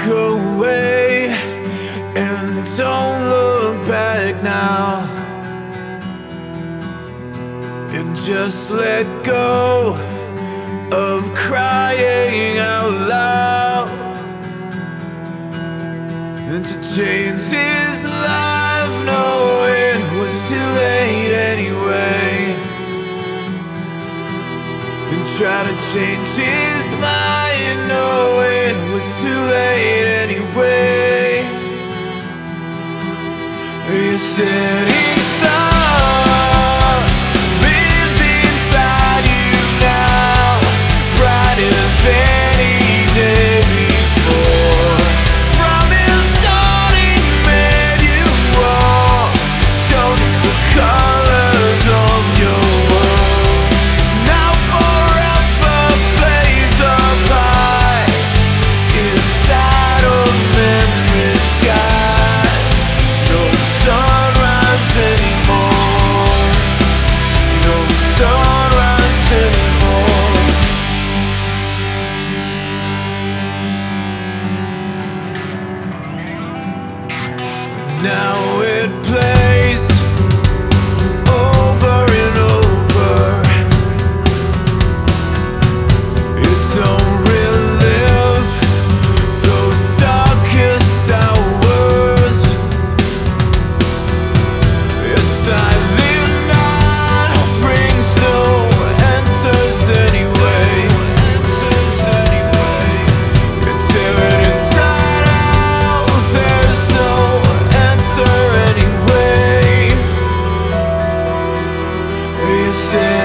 away and don't look back now, and just let go of crying out loud, and to change his life, no, it was too late anyway, and try to change his mind, no, it was too late anyway. You said inside lives inside you now, brighter than any day before. From his dawn he made you walk, showed you the colors of your world. Now forever blaze up high inside of memory skies. No sunrise anymore, no sunrise anymore. Now it plays over and over. It don't relive those darkest hours. A silent night brings no answers anyway. You tear it inside out, there's no answer anyway. You said